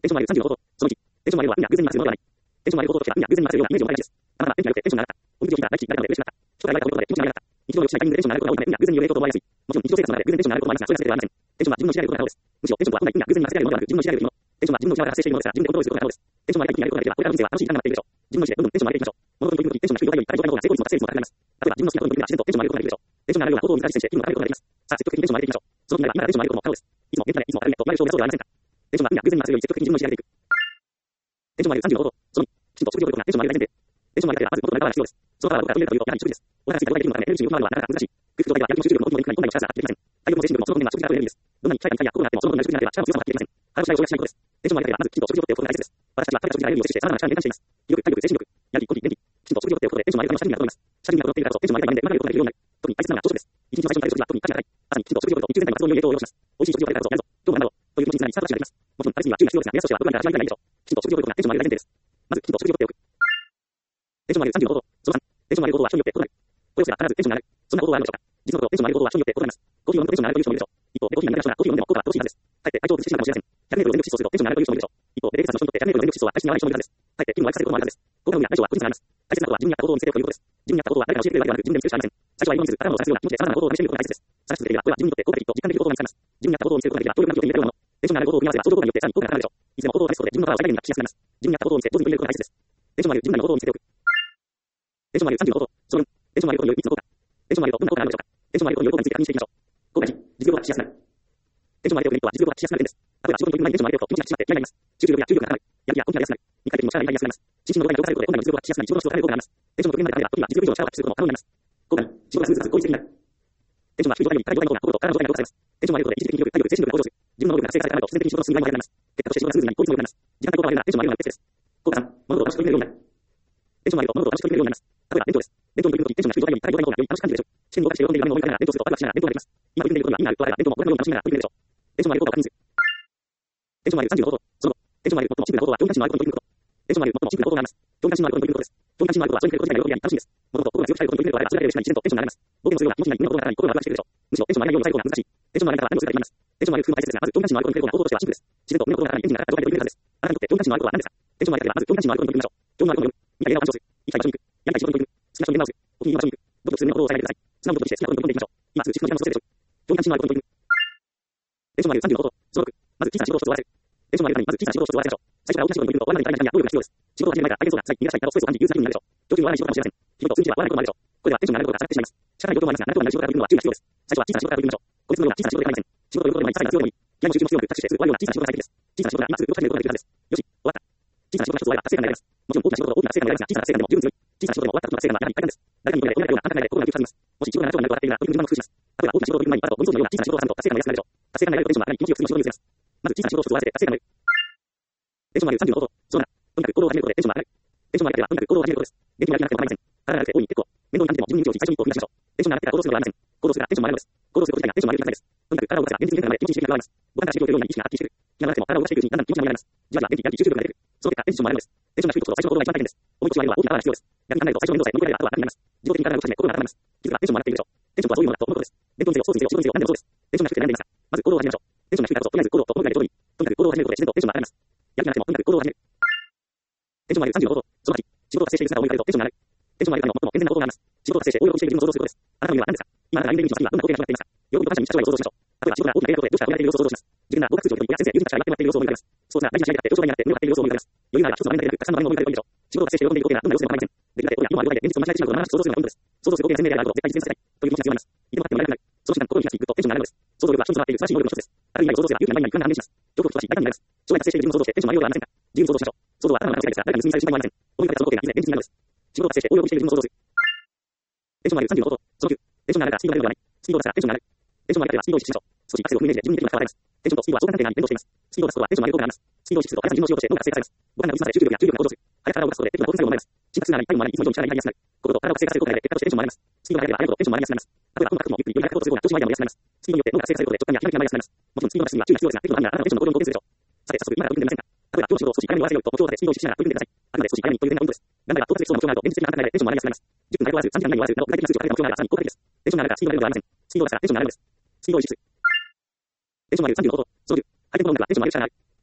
テンション丸30のこと。その1、テンション丸は運や偶然になすものではない。テンション丸を行動としては運や偶然になすようなイメージを学びです。あなたは天気が良くてテンションが上がった。お水を引いた大吉が誰かので嬉しくなった。将来がことで気持ちが上がった。日常の良くしないタイミングでテンションが上がることが多いため運や偶然による影響と思われやすい。もちろん日常生活の中で偶然テンションが上がることもありますが、そういうわけではありません。テンションは自分の知られることが可能です。むしろテンションとは本来運や偶然になせられるものではなく自分の知られるもの。テンションは自分の内側から発生しているものですから自分でコントロールすることが可能です。テンションが上がりやることができればこれからの人生は楽しい時間が待っているでしょう。自分の意思でどんどんテンションを上げていきましょう。物事に取り組むときテンションが低い状態より高い状態の方が成功率も達成率も高くなります。例えば自分の好きなことに取り組めば自然とテンションが上がることができるでしょう。テンションが上がるような行動を自ら実践して気分を上げることができます。さあ積極的にテンションを上げていきましょう。その気になれば今からテンションを上げることも可能です。いつも元気だね、いつも明るいねと言われるそうでそうではありませんか。テンションが運や偶然になすように積極的に自分の意思で上げていく。テンションを上げる30のこと。その2、きちんと職業力がテンションを上げる大前提。テンションを上げるためにはまず元の中が必要です。その他はどこから取り入れるかというとやはり一つです。お腹が空いた状態できるのがエネルギーを用意するのはなかなか難しい。空腹状態ではやる気も集中力も動きもいくらに本来の力が発揮できません。体力も精神力もその分が食事がとエネルギーです。どんなに鍛えた肉体や心があってもその分が食事がなければ力も強さも発揮できません。腹をしないを省略しないことです。テンションを上げるためにはまずきちんと食事をとっておくことが大切です。私たちは食べた食事がエネルギーを摂取してさまざまな力に変換しています。気力、体力、精神力、やる気、根気、元気、きちんと食事をとっておくことでテンションを上げるための下準備が整います。下準備が整っているからこそテンションを上げるためにうまくやることができるようになる。特に大切なのは朝食です。一日の最初の体力は特に価値が高い。朝にきちんと食事をとると日中全体の活動に良い影響を及ぼします。美味しい食事を食べたからこそやるぞ。今日も頑張ろう。という気持ちにつながりスタートダッシュができます。もちろん体質には注意が必要ですが、目安としてはどこまでから始まりたらいいでしょう。きちんと食事をとることがテンションを上げる大前提です。まずきちんと食事をとっておく。テンションを上げる30のこと。その3、テンションを上げることは人によって異なる。声をすれば必ずテンションになる。そんなことはあるのでしょうか。実のところ、テンションを上げることは人によって異なります。コーヒーを飲むとテンションが上がるという人もいるでしょう。一方、コーヒーが苦手な人がコーヒーを飲んでも効果は乏しいはずです。かえって体調を崩しなかもしれません。100メートルを全力疾走するとテンションが上がるという人もいるでしょう。一方、レベル3の人にとって100メートルの全力疾走は体質に合わない人もいるはずです。かえって気分を悪くさせることもあるはずです。効果運や大小は個人差があります。大切なことは自分に合った行動を見つけておくということです。自分に合った行動は誰かが教えてくれるわけではなく自分で見つけるしかありません。最初は今見ず、頭を探すような気持ちで様々な行動を試してみることが大切です。探し続けていれば、これは自分にとって効果的と実感できる行動になります。自分に合った行動を見つけることができれば、協力関係を手に入れられるもの。テンションが上がる行動を組み合わせば、その行動によってさらに効果が高まるでしょう。いつでも行動を試すことで自分のパワーを最大限に発揮しやすくなります。自分に合った行動を見つけ、上手に取り入れることが大切です。テンションが上げる自分なりの行動を見つけておく。テンションが上げる30の行動。その2、テンションが上げることによる3つの効果。テンションが上げるとどんな効果があるのでしょうか。テンションが上げることによる効果について確認していきましょう。効果1、実力を発揮しやすくなる。テンションが上げるメリットは実力を発揮しやすくなる点です。例えば仕事に取り組む前にテンションが上げると気持ちが引き締まって気合が入ります。集中力や注意力が高まる。やる気や根気が出やすくなる。二回転も力が入りやすくなります。心身の動きが強化されることで本来の実力を発揮しやすくなり、仕事の質を高めることがあります。テンションの極限まで高めれば時には実力以上の力を発揮することも可能になります。効果2、仕事がスムーズかつ効率的になる。テンションは低い状態より高い状態の方が心と体の状態が強化されます。テンションを上げることで一時的に力、体力、精神力が向上する。自分の能力が活性化されたと必然的に仕事の進みが早くなります。結果として仕事がスムーズになり効率も良くなります。時間と効果を上げるならテンションを上げるのがベストです。効果3、物事を楽しく取り組めるようになる。テンションを上げると物事を楽しく取り組めるようになります。例えば弁当です。弁当に取り組むときテンションが低い状態より高い状態の方がより楽しく感じるでしょう。試験に合格して喜んでいる場面を思いながら弁当をするとワクワクしながら弁当ができます。今取り組んでいることには意味があるとあれば弁当もこれのように楽しみながら取り組めるでしょう。テンションを上げることを確認する。テンションを上げる30のこと。そのテンションを上げる最もシンプルなことは興味関心のあることに取り組むこと。テンションを上げる最もシンプルなことがあります。興味関心のあることに取り組むことです。興味関心のあることは人に触れること自体が喜びや楽しいです。物事を心が強くしたいことに取り組めるとあればそれだけで嬉しくなり自然とテンションが上がります。冒険をするような気持ちになり夢のことがさらに心がワクワクしているでしょう。むしろテンションを上げないように抑えることが難しい。テンションを上げたら何をするか決まります。テンションを上げる工夫も大切ですが、まず興味関心のあることに触れることの行動としてはシンプルです。自然と夢のことがさらにエンジンがかかった状態で取り組めるはずです。あなたにとって興味関心のあることは何ですか。テンションを上げたければまず興味関心のあることに取り組みましょう。興味のあることを読む。見たい映画を鑑賞する。行きたい場所に行く。やりたい仕事に取り組む。好きな人に電話をする。お気に入りの場所に行く。どうぞ普通のことを伝えないでください。素直にことにして好きなことに取り組んでいきましょう。今すぐ自分の時間の過ごせるでしょう。興味関心のあることに取り組む。テンションを上げる30のこと。その6、まず小さな仕事を一つ終わらせる。テンションを上げるためにまず小さな仕事を一つ終わらせましょう。最初から大きな仕事に取り組むと終わらない時間や能力が必要です。仕事を始める前から大変そうだ、辛い、苦手などストレスを感じ、憂鬱な気分になるでしょう。上手に終わらない仕事かもしれません。日々と数日では終わらないこともあるでしょう。これではテンションが上がることが下がってしまいます。力な状況もありますが、長くなる仕事から取り組むのは注意が必要です。最初は小さな仕事から取り組みましょう。こいつのような小さな仕事で構いません。仕事を呼ぶことで毎日さらに強いのに、気合も集中も強く、タッチしてすぐ終わるような小さな仕事が最適です。小さな仕事が今すぐ動き始めることができるはずです。よし、終わった。小さな仕事が一つ終われば達成感が得られます。もちろん大きな仕事ほど大きな達成感が得られますが、小さな達成感でも十分強い。小さな仕事でも終わった時の達成感はやはり大変です。誰かに言われて親がような簡単なような心が急に始めます。もし仕事が長丁場になると分かっているなら取り組む時間も工夫します。例えば大きな仕事を取り組む前にあとゴミ掃除のような小さな仕事を挟むと達成感が安くなるでしょう。達成感が得られるとテンションは上がり気持ちよくすぐに仕事に移せます。まず小さな仕事を一つ終わらせて達成感が得る。テンションが上がる30のこと。その7、とにかく行動を始めることでテンションが上がる。テンションが上がればとにかく行動を始めることです。元気になる気がなくても構いません。体がなくて大いに結構。面倒に感じても自分に道を最初に一歩踏み出しましょう。テンションが上がってから行動するのではありません。行動するからテンションも上がるのです。行動すること自体がテンションも上げる状態です。とにかく体を動かせば現実に現在まで気持ちに響きが現れます。五感から刺激を受けるような意識がはっきりしてくる。気がなくても体を動かしていくうちにだんだん気持ちが上がります。じわじわ元気やる気集中力が出てくる。その結果テンションも上がるのです。テンションが低いところ最初の行動が一番大変です。重い腰を上げるのは大きな力が必要です。逆に考えると最初の面倒さえ乗り越えればあとは楽になります。自動的に体を動かし始め心が温まります。気づけばテンションも上がっているでしょう。テンションとはそういうものだと思うことです。弁当にせよ、ソースにせよ、仕事にせよ、何でもそうです。テンションが低くて悩んでいますか。まず行動を始めましょう。テンションが低いからこそとりあえず行動と心がけることに。とにかく行動を始めることで自然とテンションが上がります。やる気がなくてもとにかく行動を始める。テンションが上げる30のこと。その8、仕事を達成している姿を思い浮かべるとテンションが上がる。テンションが上げるための最も健全な行動があります。仕事を達成して応用している自分を想像することです。あなたの夢は何ですか。今あなたが歩んでいる道の先にはどんな光景が広がっていますか。喜びと感謝に満ちた将来を想像しましょう。例えば仕事が大きなやりがいことで上司が追い上げている様子を想像します。自分が合格する状況にや先生、友人たちが祝ってもらっている様子を思い浮かべます。スポーツが大事な試合であって上昇台になって目を張っている様子を思い浮かべます。余裕があれば一つの場面だけでなくたくさんの場面を思い浮かべているでしょう。仕事を達成して喜んでいる光景がどんな様子でも構いません。できるだけ親、今ある場合で現実と同じしまうことを学ばなく想像するのがポイントです。想像する光景が鮮明であることを絶対実践させたいという気持ちが必要になります。いても立ってもらえなくなる。その瞬間心に火がついていくとテンションが上がるのです。想像力は人となっている素晴らしい能力の一つです。ある意味を想像すれば勇気がないが一貫で判明します。状況としては大胆になります。将来達成している自分を想像してテンションが上がるようではありませんか。自由に想像しましょう。想像は頭の中の世界ですが誰かに盗みされる心配もありません。思い浮かべたその光景がいずれ現実になるのです。仕事を達成して応用している自分を想像する。テンションが上がる30のこと。その9、テンションが上がるからスピードが出るのではない。スピードを出すからテンションが上がる。テンションが上がっていればスピードを意識しましょう。少しアクセルを踏むイメージで自分にできるのが変わります。テンションとスピードは相関関係があり連動しています。スピードを出すことはテンションを上げることがあります。スピードを意識すると速さに自分の仕事をして脳が活性化されます。五感が動き回って集中力や注意力が向上する。速く体を動かすことでテンションが動く作用を生まれます。心拍数が上がり、体温も上がり、いつも以上に力が入りやすくなる。心と体を活性化させることで結果としてテンションも上がります。スピードが速ければ速いほどテンションも上がりやすくなります。例えばどんな角度もゆっくりより速くことするような調子のアイデアも安くなります。スピードによって脳が活性化されることで直感やひらめきが舞いやすくなります。もちろんスピードの出しには注意が必要ですが、適度な波ならあなたのテンションの向上に貢献するでしょう。さて早速今から取り組んでみませんか。例えば今日の仕事を少し早めに終わらせようと目標を立てスピードを意識しながら取り組んでください。あくまで少し早めにという点がポイントです。頑張れば到達できそうな目標があると現実的な反対でテンションも上がりやすくなります。10分で終わらず3時間以内に終わらずなど具体的な数値を立てた目標があればさらに効果的です。テンションが上がるからスピードが出るのではありません。スピードを出すからテンションが上がるのです。スピードを意識する。テンションが上がる30のこと。その10、相手の音楽はテンションを上げる力がある。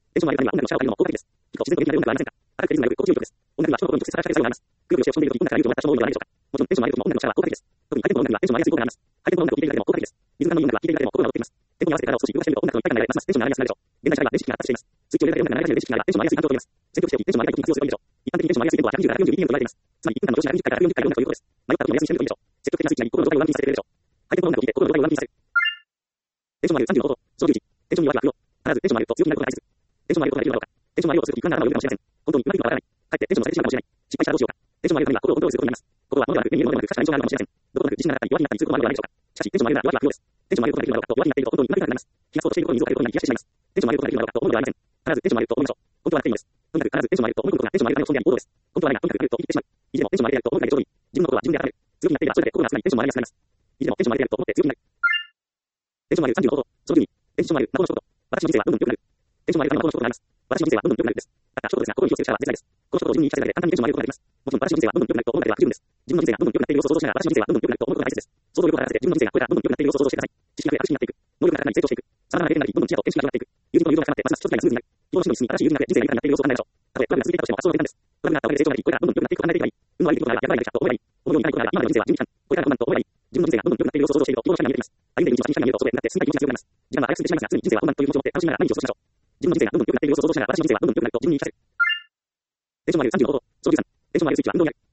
テンションの上がるには音楽のシャワーを借りるのも効果的です。結構自然と元気な音楽はありませんか？ある程度リズムが有効強力です。音楽には超高音に直接された作業があります。グループをしてオプションでいるとき、音楽が有効なった消耗量はないでしょうか？もちろんテンションの上がるときも音楽のシャワーは効果的です。特にハイテンポの音楽はテンションの上がりやすい効果があります。ハイテンポの音楽を聴いているだけでも効果的です。リズム感のいい音楽は聴いているだけでも効果が起きます。テンポに合わせて体を少し動かしてみると音楽の一体感が得られます。テンションが上がりやすくなるでしょう。現代社会は電子機器が発達しています。スイッチを入れるだけで音楽が流れ始める電子機器がテンションの上がりやすい環境を取ります。選曲しておき、テンションの上がりやすい時に活用するといいでしょう。一般的にテンションの上がりやすいテンポは120から142BPMと言われています。つまり1分間の上司が1回から140回の音楽ということです。迷った時にお休みしてみるといいでしょう。積極的なスイッチが心の状態を上向きにさせてくれるでしょう。ハイテンポの音楽を聴いて心の状態を上向きにさせる。テンションの上がる30の音、その11、テンションに弱くなるよ。必ずテンションの上がると強気になることが大切。テンションの上がることができるのだろうか。テンションの上がるをすると不安が頭を動かしません。本当にうまくいくかわからない。かえってテンションの下げてしまうかもしれない。失敗したらどうしようか。テンションの上がるためには心をコントロールすることになります。心は物ではなく目に見えるものではなく可視化に障があるかもしれません。どことなく自信がなかったり弱気になったりすることもあるのではないでしょうか。しかしテンションの上がるなら弱気が不要です。テンションの上がることができるのだろうかと弱気になっていると本当にうまくいかなくなります。冷やそうとしているところに水をかけることになり冷やしてしまいます。テンションの上がることができるのだろうかと思うのではありません。必ずテンションの上がると思いましょう。本当はなくていいです。とにかく必ずテンションの上がると思い込むことがテンションの上がるための本であり行動です。本当はないがとにかく来ると言ってしまう。いずれもテンションの上がると思うだけでちょうどいい。自分のことは自分でやらない。強気になっていればそれだけ心が集まりテンションも上がりやすくなります。いずれもテンションの上がると思って強気になる。テンションの上がると思って強気になる。その時にテンションの上がる中の一言。私の人生はどんどん良くなる。テンションの上がる中の一言があります。私の人生はどんどん良くなるです。だから一言ですが、心に気をつける力は絶大です。この一言を自分に言い聞かせるだけで簡単にテンションの上がることができます。もちろん私の人生はどんどん良くなると思うだけでは不十分です。自分の人生がどんどん良くなっている様子を想像しながら私の人生はどんどん良くなると思うことが大切です。想像力を働かせて自分の人生がこれからどんどん良くなっている様子を想像してください。知識が増え確信になっていく。能力が高くなり成長していく。様々なレベルになりどんどん知恵と天使が広がっていく。友人との友情が高まってますます一つなスムーズになる。希望の進路に進み新しい友人が増え人生が豊かになっている様子を考えましょう。たとえトラブルが続いていたとしても発想の転換です。トラブルがあったおかげで成長ができ、これからどんどん良くなっていくと考えていけばいい。運の悪いことがやばいだけだと思えばいい。思うようにいかないことが今までの人生は準備期間。これからどんどんと思えばいい。自分の人生がどんどん良くなっている様子を想像していると希望の光が見えてきます。歩んでいる道は新光が見えるとそこへ向かって進みたい気持ちが強くなります。時間は早く進んでしまいますが、常に人生は本番という気持ちを持って楽しみながら毎日を過ごしましょう。自分の人生がどんどん良くなっている様子を想像しながら私の人生はどんどん良くなっていると自分に言い聞かせる。テンションの上がる30の音、その13。テンションの上がる30の音、その13。テンションの上がるスイッチは運動にある。テンションの上がるためには運動がおすすめです。運動が何でも OK です。速攻性を求める100メートルダッシュです。運動が何でも OK です。速攻性を求める100メートルダッシュです。運動が何でも OK です。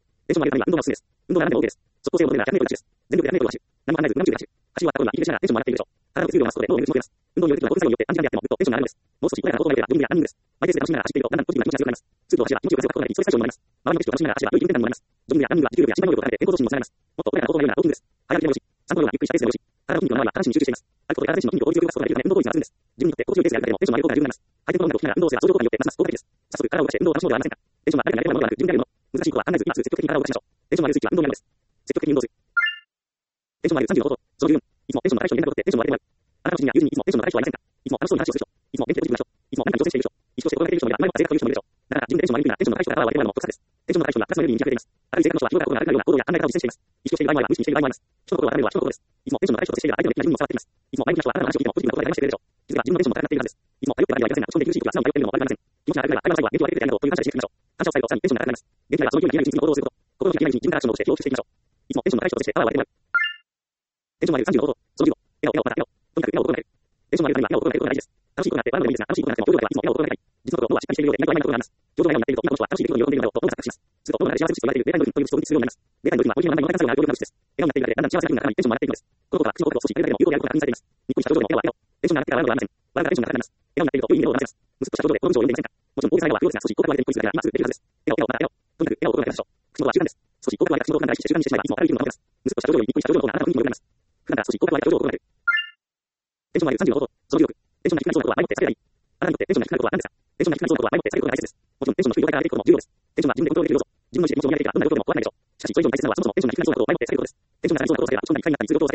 全力で100メートル走る。全力で100メートル走る。何も考えず、何も中で走る。走り終わった頃には息切れしながらテンションも上がっているでしょう。体の水量を増すことで脳の熱も増えます。運動によるとの動作によって短時間でやってもぐっとテンションが上がるんです。もう少し穏やかなことが出れば、運動やランニングです。マイペースで楽しみながら走っていると、だんだんポジティブな気持ちが強くなります。スープを走れば気持ちよく汗をかくことができ、ストレス解消になります。周りの景色を楽しみながら走れば良い気分転換にもなります。ジョギングやランニングは持久力や身体能力を高めて健康増進にもつながります。もっと穏やかなことが言うならウォーキングです。早歩きでもよし、散歩のようなゆっくりしたペースでもよし、体の筋肉の周りは下半身に集中しています。歩くことで体全身の筋肉を効率よく動かすことができるため運動効率が上がるんです。自分にとって心地よいペースでやるだけでもテンションの上げることが重要になります。ハイテンポの音楽を聴きながら運動をすれば相乗効果によってますます効果的です。早速体を動かして運動を楽しもうではありませんか。テンションが誰かになれるものではなく自分でやるもの。難しいことは考えず今すぐ積極的に体を動かしましょう。テンションの上げるスイッチは運動にあるんです。積極的に運動する。テンションの上げる30の音、その14。いつもテンションの高い人になることってテンションの上げるもの。あなたの心には友人にいつもテンションの高い人はいませんか。いつも楽しそうに話をする人。いつも元気でポジティブな人。いつも何かに挑戦している人。意識をして心がけている人もいれば、前もって性格という人もいるでしょう。だから自分でテンションが上げるならテンションの高い人からは割れるものも特差です。テンションの高い人が2つのレベルに見極めています。あるいは性格の人は広がることがあるような行動や考え方を実践しています。意識をしている場合もあれば無意識にしている場合もあります。人の心を改めるは人の心です。いつもテンションの高い人としているから相手の気持ちにも伝わってきます。いつも前向きな人はあなたの話を聞いてもポジティブなことがありましてくれるでしょう。実は自分のテンションも高くなっているはずです。いつも迷ってはいけませんが、そのできる地域が素直に迷っているのも悪くありません。気持ちが上がるから、最後は元気を上げてくれてありがとうという感謝をしていきましょう。感謝を伝えるとさらにテンションが高くなります。元気ならその勢いが消えないうちに行動をすること。心の気が消えないうちに自分からアクションを起こして要求していきましょう。いつもテンションの高い人としてパワーを上げてもらう。テンションの上げる30の音、その15。笑顔、笑顔、また笑顔。とにかく笑顔を心がける。テンションの上げるためには笑顔を心がけることが大事です。楽しいことがあって笑うのでもいいですが、楽しいことがなくても表情ではいつも笑顔を心がけたい。実のところ脳はしっかりしているようで意外と甘いことがあります。表情が笑顔になっていると今この人は楽しい出来事に喜んでいるんだろうと脳が錯覚します。すると脳内で幸せ物質と言われているベータエンドルフィンという物質を分泌するようになります。ベータエンドルフィンはポジティブな問題の作用がある病気の物質です。笑顔になっているだけでだんだん幸せな気分が高まりテンションも上がっていくのです。このことは口のことを少し変えるだけでも有効であることが確認されています。ニッコリした表情でも笑顔は笑顔。テンションが上がってから笑うのではありません。笑うからテンションが高くなります。笑顔になっていると良い意味で笑顔を出せます。むすっとした表情で心の上を出せます。もちろん大げさな笑顔は不要ですが、少し口角が笑うようですが、少し口角が笑いに少し声を上げてニッコリするだけでうまくできるはずです。笑顔、笑顔、とにかく笑顔を心がけましょう。口元は習慣です。少し口角が笑い口元を大事にして習慣にしてしまえばいつも明るい気分を保てます。むすっとした表情よりニッコリした表情の方があなたの雰囲気をよくなります。普段から少し口角が笑い表情を心がける。テンションが上げる30の音、その16。テンションが低くなりそうなことは前もって避ければいい。あなたにとってテンションが低くなることは何ですか。テンションが低くなりそうなことは前もって避けることが大切です。もちろんテンションの低い状態から上げていくことも重要です。テンションが自分でコントロールできる要素。自分の意思で気持ちを磨いていけばどんな状況でも壊れないでしょう。しかしそれ以上に大切なのはそもそもテンションが低くなりそうなことを前もって避けることです。テンションが上がりそうなことを避ければ落ち込んだり一回になったりすることを避けられます。自分の人生経験を振り返り、どんな状況だとテンションが低くなりやすいか、どんな状況だとテンションが低くなりやすいか、どんな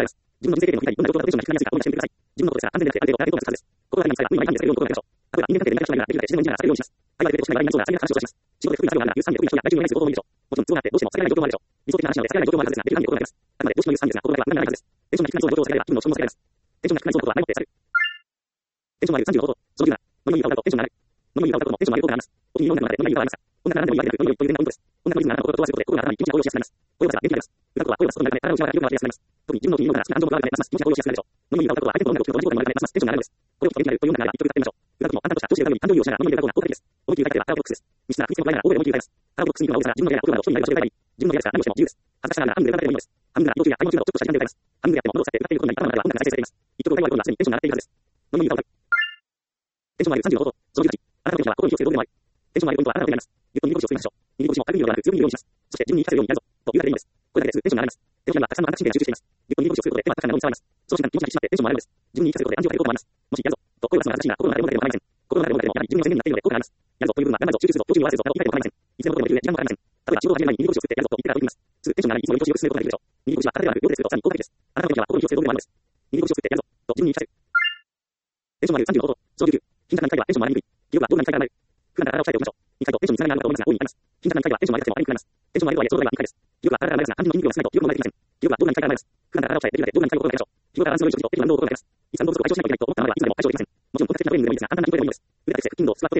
してみてください。自分のことですから安全である程度ある程度の確率です。心が何かが不安になりされるようなことがあるでしょう。例えば人間関係で何かしないならできるだけ自然にならされるようにします。あるいはレベルとして長い内容な最悪な話をします。仕事で得意な作業があるなら13で得意な人や大事にないする方法もいいでしょう。もちろん都合があってどうしても避けられない状況もあるでしょう。理想的な話なので避けられない状況もあるはずですが、できる範囲で心がけます。あくまでどうしても言う3ですが、心がけは無駄にならないはずです。テンションが低くなりそうな状況を避ければ気分の落ち込みも避けられます。テンションが低くなりそうなことは前もって避ける。テンションが上がる30の音、その17。飲みに歌うとテンションが上がる。飲みに歌うとテンションが上がることがあります。お気に入りの音楽の中でどんな意味がありますか。音楽が何でもいいわけでなく、飲みにという伝統です。音楽のリズムがあなたの心と合わせることで心が頭に気持ちが動揺しやすくなります。声を出せば元気になります。歌うことは声を出すことになるため体を内側から広がりやすくなります。特に自分の気に入りの音が好きな安城があるためますます気持ちが動揺しやすくなるでしょう。飲みに歌うことは相手の音楽を聴くと同じことになるためますますテンションが上がるのです。これを聞くと元気になるという音楽があれば一曲歌ってみましょう。歌うともあなたとした上司で歌うように感情移入をしながら飲みに歌うことが効果的です。思い切り歌い方はカラオケボックスです。密室な空気のないなら大声で思い切り歌います。カラオケボックスに行くのが多いですが、自分の部屋やお風呂など人になり場所で歌えばいい。自分の部屋ですから何をしても自由です。恥ずかしながら半分で歌ってもいいのです。半分なら命や愛の中をちょっとした時間で歌います。半分でやっても喉を使って歌っていることに頭の中では音楽が再生されています。一曲歌い終わる頃にはすでにテンションが上がっているはずです。飲みに歌う。テンションが上げる30の音、その18。あなたの時は心に気をつけるどうでもある。テンションが上げるポイントはあなたの手にあります。ゆっと右腰をつけましょう。右腰も軽く右をなく強く右をにします。そして自分に言い聞かせるようにやるぞというだけでいいのです。これだけですぐテンションが上がります。手のひらにはたくさんの安心点が集中しています。ゆっと右腰をつけることで手は高くなるのに伝わります。その瞬間気持ちが引き締まってテンションも上がるのです。自分に言い聞かせることで暗示をかけることもあります。もしやるぞと声を出すのが正しいなら心の中で思うだけでも構いません。心の中で思うだけでもやはり自分の宣言になっているので効果があります。やるぞという部分は頑張るぞ、集中するぞ、標準に合わせるぞなど言いたいことは構いません。いつでもどこでもできるので時間もかかりません。例えば仕事を始める前に右腰を作ってやるぞと言ってから動きます。すぐテンションが上がり、いつも右腰をよく進めることができるでしょう。右腰は体ではなく両手でするとさらに効果的です。あなたの時は心に気をつけるどうでもあるのです。右腰を作ってやるぞと自分に言い聞かせる。テンションが上がる30の音、その19。頻繁な2回はテンションも上がりにくい。記憶はどんな2回からなる。普段から体を鍛えておきましょう。2回とテンションにつながることが多いのですが、大いにあります。頻繁な2回はテンションを上げたくても上げにくくなります。テンションの上げるとはいえちょうどいいは2回です。記憶は体からなりますが、単純に筋肉を休めると記憶も上がりません。記憶はどんな2回からなります。普段から体を鍛えてできるだけどんな2回を心がけましょう。日頃から安心の良い食事と適度な運動を心がけます。いつ運動不足を解消しないといけないと思ったのではいつまでも解消できません。もちろん本格的なトレーニングでもいいですが、簡単な筋トレでもいいのです。腕立て伏せ、腹筋、スクワット程度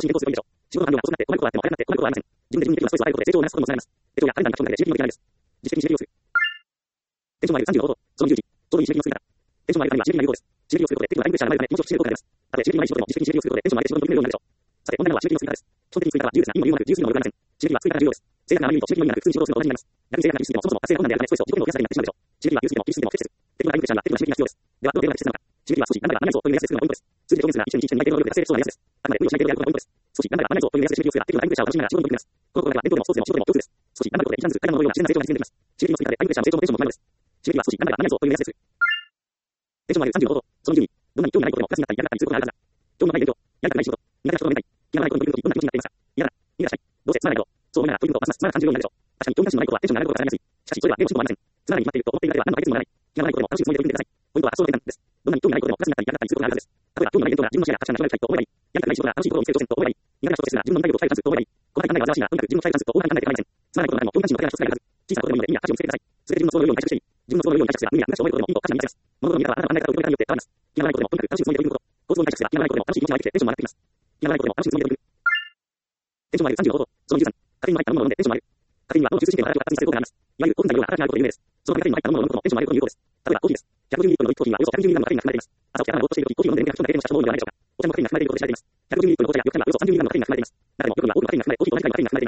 新しい健康するといいでしょう。仕事の量が遅くなって、困ることがあっても、早くなって困ることはありません。自分で自分にできるストレスを与えることで成長を促すこともございます。成長やカレンダーに書き込んだりで刺激によるで自主的に刺激をする。テンションがいる35度、その20時、ちょうどいい刺激の作り方。テンションがいるには刺激が有効です。刺激をすることで、テンションがインプレッシャーが上がるため、もう少し刺激をかけます。たとえ刺激がない仕事でも自主的に刺激をすることで、テンションが上げて仕事のできるようになるでしょう。さて、問題なのは刺激の作り方です。基本的に作り方は自由ですが、意味も有効なく、自由すぎるのでございません。刺激は作り方が重要です。正確なあまりにと刺激の意味なく、普通に仕事をすると同じになります。逆に正確な厳しすぎても、そもそも活性化困難であるため、ストレスを自己にも増やされになってしまうでしょう。刺激は優すぎても厳しすぎても不適切。テクノがインプレッシャーにはテクノが刺激が必要です。では、どの程度が適切なのか。刺激は少しなんだかならないぞという目安でするのがポイントです。数字で表現するが、一緒に内定の能力で達成そうな目安です。あくまで無理をしない程度であることがポイントです。少しなんだかならないぞという目安で刺激をするが、テクノがインプレッシャーを楽しみながら仕事に取り組みます。このことが伝統でもスポーツでも仕事でも共通です。少しなんだことで一段ずつ階段のような自然な成長が実現できます。刺激の作り方でインプレッシャーの成長もテンションも決まるのです。刺激は少しなんだかならないぞという目安でする。テンションがいる35度、その12、どんなに興味がないことでもクラスになったり、嫌だったりすることがあるはずだ。興味のない勉強、やりたくない仕事、苦手な人と飲めない、気がないことに取り組むとき、どんな気持ちになっていますか。嫌だ、逃がしたい、どうせつまらないけど、そう思いながら取り組むとますますつまらなく感じるようになるでしょう。確かに興味関心のないことはテンションが上がることが絡みやすい。しかし、それはでも進歩はありません。つまらないに決まっていると思っているだけでは何の解決にもならない。気がないことでも楽しいつもりで取り組んでください。ポイントは発想の転換です。どんなに興味ないことでもクラスになったり嫌だったりすることがあるはずです。例えば、興味のない勉強が自分の視野や価値観が将来したいと思えばいい。やりたくない仕事が楽しいことを見つける挑戦と思えばいい。苦手な人ですが、自分の見たいことを鍛えるチャンスと思えばいい。この考えが煩わしいが、とにかく自分の鍛えるチャンスと大幅に考えて構いません。つまらないことの中にも興味関心の高い一つがあるはず。小さなことでもいいので意味や価値を見つけてください。それで自分の想像のように解釈していい。自分の想像のように解釈すれば無理や難しい思えることでもいいと価値に見せます。物事の見方はあなたの考え方と受け止め方によって変わります。気がないことでもとにかく楽しいつもりで取り組むこと。構造に解釈すれば気がないことでも楽しい気持ちが湧いてきてテンションも上がってきます。気がないことでも楽しいつもりで取り組む。テンションが上がる35度、その13、カフェインの入った飲み物を飲んでテンションが上がる。カフェインは脳の中枢神経の働きを活性する効果があります。いわゆる興奮剤のような働きがあることで有名です。そのカフェインの入った飲み物を飲むこともテンションが上げることに有効です。例えばコーヒーです。150ミリリットルの1コーヒーはおよそ120ミリグラムのカフェインが含まれています。朝起きて頭がぼーっとしているとき、コーヒーを飲んで眠気が吹き飛んだだけでもした人も多いのではないでしょうか。お茶もカフェインが含まれていることで知られています。150ミリリットルの紅茶や緑茶にはおよそ30ミリグラムのカフェインが含まれています。中でも緑は多くのカフェインが含まれ、コーヒーと同じくらいのカフェインが含まれています。カフェインには栄養ドリンクを飲んでみるのもいいでしょう。栄養ドリンクは美味しくないという印象を与えるやつですが、実は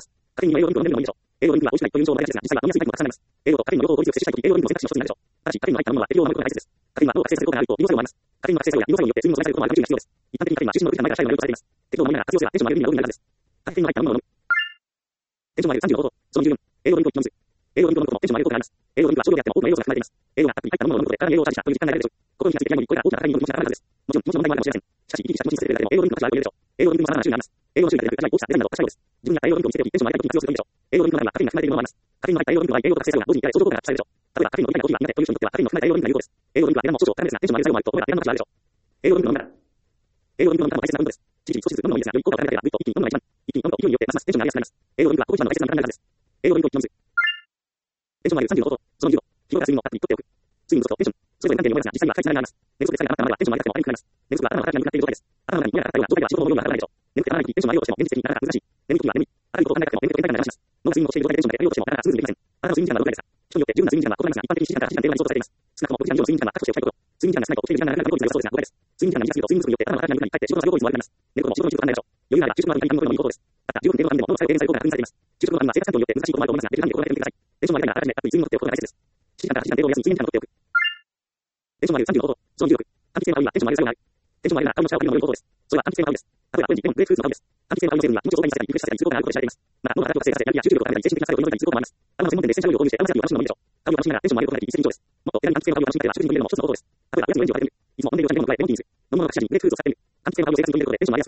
栄養とカフェインの両方を追求してしたいとき、栄養ドリンクを摂取したいときに栄養ドリンクの選択肢の一つになるでしょう。ただし、カフェインの入ったものは適量を飲むことが大切です。カフェインは脳が活性する効果がある一方、利尿作用もあります。カフェインは脳を活性する効果があると利尿作用もあります。カフェインは脳活性作用や利尿作用によって睡眠の質が下がることもあることが注意が必要です。一般的にカフェインは脂質の分解されることもあることが注意が必要です。一般的にカフェインは脂質の分解が大事なので、適度を飲みながら活用すればテンションが上がるようになるはずです。カフェインの入ったものを飲む。テンションが上がる35度、その14、栄養ドリンクを飲む。栄養ドリンクを飲むこともテンションが上がる効果があります。栄養ドリンクは少量であっても多くの栄養素が含まれています。栄養がたっぷり入ったものを飲むことで体に栄養をチャージしたという実感が得られるでしょう。心に気がついていないのにこれが大きな体に飲む気持ちが上がるはずです。もちろん気持ちの問題もあるかもしれません。しかし、生き生きした気持ちにさせるだけでも栄養ドリンクの価値は上がるでしょう。栄養ドリンクも様々な種類があります。栄養の種類が出ると大きなデザインなどをしたようです。自分に合った栄養ドリンクを見つけておき、テンションが上がるときに活用するといいでしょう。栄養ドリンクの中にはカフェインが含まれているものもあります。カフェインの入った栄養ドリンクは栄養と活性作用が同時に活性作用が同時に相乗効果が期待されるでしょう。例えばカフェインの入ったコーヒーが苦手なコーヒーが苦手な人にとってはカフェインの含まれた栄養ドリンクは栄養の含まれた栄養ドリンクは値段も少々高めですが、テンションが上がる作用もあると、これは値段も少しを絡めますが、テンションが上がる作用もあるでしょう。栄養ドリンクはもちろん大切な部分です。栄養ドリンクの中も大切なポイントです。ちびちび少しずつ飲むのもいいですが、より効果が高いだけではぐっと一気に飲むのが一番。一気に飲むと勢いによってますますテンションが上がりやすくなります。栄養ドリンクは高級者の大切な負担があるはずです。栄養ドリンクを飲む。テンションが上がる35度、その2度、疲労から睡眠をたっぷりとっておく。睡眠不足とテンション、それぞれ関係に思いますが、実際には深いつながりがあります。寝不足で疲れが溜まったままではテンションが上がっても悪くなります。寝不足は頭の働きが鈍くなっている状態です。頭の中に嫌な働きがあったような状態では仕事の量が上がらないでしょう。眠くてならない時にテンションを上げようとしても現実的になかなか難しい。眠い時は眠い。明るいことを考えなくても眠くて眠たくなります。脳が睡眠をしている状態でテンションが上げようとしてもなかなかスムーズにできません。あなたの睡眠時間はどれくらいですか。人によって十分な睡眠時間は異なりますが、一般的に7時間から8時間程度が理想とされています。少なくとも6時間以上の睡眠時間は確保しておきたいこと。睡眠時間が少ないと起きている時間が長くなることになるそうですが、誤解です。睡眠時間が短すぎると睡眠不足によって頭の働きが鈍くなり、かえって仕事が作業効率も悪くなります。寝ることも仕事の中でしょう。余裕があれば昼食の後に体に飲むこともいいことです。また、十分程度の間でも脳の作用低減される効果が確認されています。昼食の後には生活環境によって難しいこともあると思いますが、できる限り心がけてみてください。テンションが上がるなら改めてたっぷり睡眠をとっておくことが大切です。7時間から8時間程度を休み睡眠時間をとっておく。テンションが上がる35度、その16、換気扇の青いはテンションが上がる作用がある。テンションが上がるなら顔の下を振りの良い方法です。それは換気扇の青です。例えば、オレンジ、レモン、グレープフルーツの青です。換気扇の青の成分には命を増大させたり、リフレッシュさせたりする効果があることで知られています。また、脳の働きを活性化させたり、やる気や集中力を高めたり、精神的な作用を取り除いたりする効果もあります。あの専門店でエッセンシャルオイルを購入して、アロマセラピーを楽しむのもいいでしょう。香りを楽しみながらテンションを上げることができ一石二鳥です。もっと手軽に換気扇の青を楽しみたいは、食事に入れるのも一つの方法です。例えば、おやつにオレンジをかけてみる。いつも飲んでいるお茶にレモンを加えてレモンティーにする。飲むものが口にグレープフルーツを使ってみる。換気扇の青を生活に取り入れることでテンションが上げやすくなるでしょう。換気扇の青を上げる。テンションが上がる。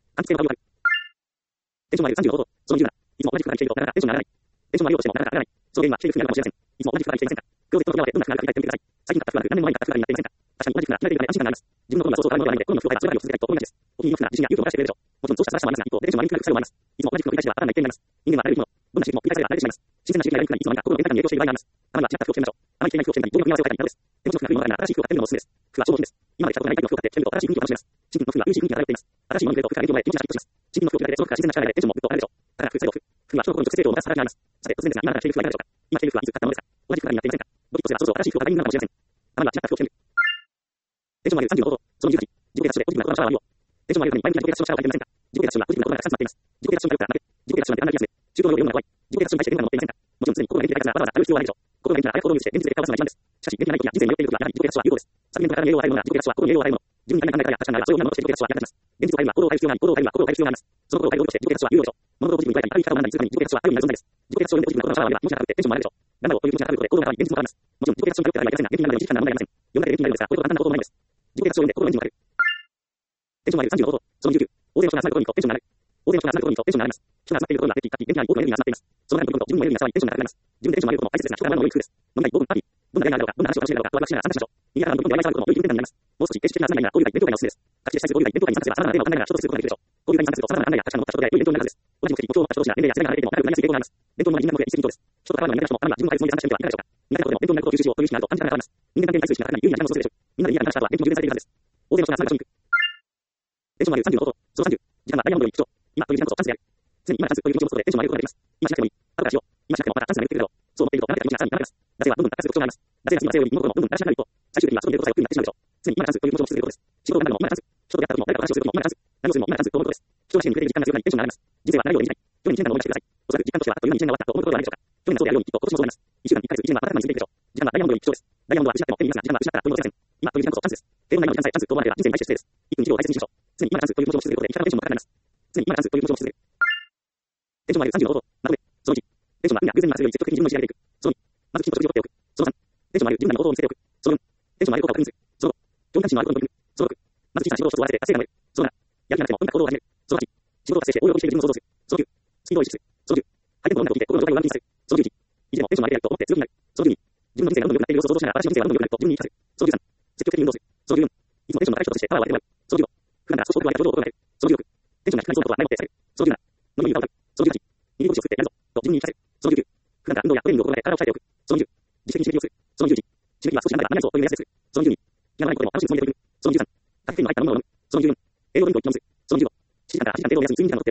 テンションが上がる35度、その17、いつも同じ服が着ているとなかなかテンションが上がらない。テンションを上げようとしてもなかなか上がらない。その原因は着ている服にあるかもしれません。いつも同じ服が着ていませんか。クローゼットの扉を開けてどんな服があるか振り返ってみてください。最近買った服は何年前に買った服になっていませんか。確かに同じ服が着られているので安心感があります。自分の好みはそうそう変わるものではないので、好みの服を買えばそれだけを続けたいと思いがちです。お気に入りの服が自信や勇気をもたらしてくれるでしょう。もちろんそうした素晴らしさもありますが、一方でテンションが上げにくくなる副作用もあります。いつも同じ服を繰り返しは新たな一点になります。人間はあらゆるもの、どんな刺激も繰り返されば慣れてしまいます。新鮮な刺激がやりにくくなり、いつの間にか心の変化に影響している場合があります。たまには違った服を着てみましょう。あまり着ていない服を着てみたり、どういう組み合わせを変えたりなどです。手持ちの服が古いものがあり新しい服を買ってみるのもおすすめです。服は超合金です。今まで着たことがないタイプの服を買って着てみると新しい雰囲気を楽しめます。新品の服は優しい雰囲気が漂っています。新しいものに触れると服が影響を受けて気持ちがシャキッとします。新品の服を着るだけでその服が自然な力でテンションもぐっと上がるでしょう。だから服作用服。服は人の心に直接影響をもたらす働きがあります。さて、突然ですが、今から着ている服はいかがでしょうか。今着ている服はいつ買ったものですか。同じ服が似合っていませんか。ドキッとすればそうそう新しい服を買いになるかもしれません。たまには違った服を着てみる。テンションが上げる35度、その18、自己啓発書でポジティブな言葉のシャワーを。テンションが上げるのに前向きな自己啓発書のシャワーを浴びていませんか。自己啓発書にはポジティブな言葉がたくさん詰まっています。自己啓発書に頼って自己啓発書なんてあんな気がする。中東のような怖い。自己啓発書に対して変化が持っていませんか。もちろん常に心が元気で開発なわざわざある必要はないでしょう。心が元気なら早く行動に移して現実で変わらすのが一番です。しかし元気がない時や人生に迷っている時はやはり自己啓発書は有効です。昨年度から栄養を与えるのが自己啓発書は心に栄養を与えるもの。自分に考え方や価値観があればそれを何もして自己啓発書は役立ちます。現実を変えるは行動を変える必要があり、行動を変えるは行動を変える必要があります。その行動を変える動きとして自己啓発書は有用でしょう。物事をポジティブに捉えたり、ある生き方を学んだりするために自己啓発書はあるようになる存在です。自己啓発書を読んでポジティブな言葉のシャワーを浴びれば気持ちが高くてテンションも上がるでしょう。頑張ろうという気持ちが高くてはいけませんが、元気になるのでも時間が長いのでやめません。自己啓発書を読むことで行動が変わる元気になるのですが、これほど簡単なこともないのです。読んだりできないのですが、これほど簡単なこともないのです。 自己計画書を読んで、心のエンジンをかける。テンションは36度。その29。大勢の人が集まるところに行くとテンションが上がる。大勢の人が集まるところに行くとテンションが上がります。人が集まっているところが減っていったり、電気が多くのエネルギーが集まっています。その中のところと自分のエネルギーが差はテンションが高くなります。自分でテンションを上げることも大切ですが、人から学ぶのも良い工夫です。飲みたい、5分、パーティー。どんな恋愛があるのか、どんな話を楽しめるのか、ワクワクしながら参加しましょう。右側の部分でワイワイ騒ぐことも良い気分転換になります。もう少し形式的な集まりなら、交流会、勉強会がおすすめです。各地で主催する交流会、勉強会に参加すれば、様々なテーマを考えながら衝突することができるでしょう。交流会に参加すると、様々な考えや価値観を持った人と出会い、良い勉強になるはずです。同じ目的、目標を持った人同士が年齢や世代が離れていても仲良くなりやすい傾向があります。伝統の人間の目的、一石二鳥です。人と関わるのが苦手な人も、あるいは自分が自分で参加してみてはいかがでしょうか。苦手なことでも伝統になることを吸収しようという意識があると感じ方が変わります。人間関係に対する意識が高い有利な時間の創生でしょう。みんなで家が話した後は、電気も充電されているはずです。大勢の人が参加しに行く。テンションが上げる36度。その30。時間はダイヤモンドより貴重。今という時間こそチャンスである。常に今がチャンスという気持ちを持つことでテンションを上げることができます。今しなくてもいい。後からしよう。今しなくてもまたチャンスが巡ってくるだろう。そう思っていると、慣れた気持ちがさらに高まります。男性はどんどん高くする特徴があります。男性は今性より物事もどんどん慣れしながる一方、最終的には外に出ることさえ億劫になってしまうでしょう。常に今がチャンスという気持ちを持ち続けることです。仕事を頑張るのも今がチャンス。人と出会った時も誰かと話をする時も今がチャンス。何をするも今がチャンスと思うことです。人が死に向けている時間が強くなりテンションが上がります。人生は長いようで短い。去年1年間の思い出してください。おそらく時間としてはあっという間に1年が終わったと思うことはないでしょうか。去年がそうであるようにきっと今年もそうなります。1週間に1ヶ月1年は瞬く間に過ぎていくでしょう。時間はダイヤモンドより貴重です。ダイヤモンドは失っても手に入れますが、時間は失ったら取り戻せません。今という時間こそチャンスです。平凡な今の時間さえチャンスと思わなければ人生に対して失礼です。1分1秒を大切にしましょう。常に今がチャンスという気持ちを持ち続けることで生き方のテンションも高くなります。常に今がチャンスという気持ちを持ち続ける。テンションが上げる36度。まとめ。その1。テンションは運や偶然に勝つより積極的に自分の意思が出ていく。その2。まずきちんと食事をとっておく。その3。テンションが上げる自分なりの行動を見せておく。その4。テンションが上げる効果を確認する。その5。興味関心のあることに取り組む。その6。まず小さな仕事を一つ終わらせて達成感を得る。その7。やる気がなくてもとにかく行動を始める。その8。仕事を達成して応用している自分を想像する。その9。スピードを意識する。その10。相手の音楽を聞いて心の状態を上書きにする。その11。いつでもテンションが上げていると思って強気になる。その12。自分の人生がどんどん良くなっている様子を想像しながら私の人生がどんどん良くなると自分に言い聞かせる。その13。積極的に運動する。その14。いつもテンションの高い人としてパワーを与えてもらう。その15。普段から少し遠く離れた表情を心がける。その16。テンションが低くなりそうなことはないもってされる。その17。飲みに歌を歌う。その18。逃げ腰を作ってやるぞ。と自分に言い聞かせる。その19。普段から運動やトレーニングを心がけ体を鍛えておく。その20。自主的に刺激をする。その21。刺激は少し離れた長いぞという目安でする。その22。気がないことでも楽しいつもりで取り組む。その23。各県の入ったものを飲む。その24。栄養ドリンクを一気飲むする。その25。7時間から8時間程度を目安に睡眠時間の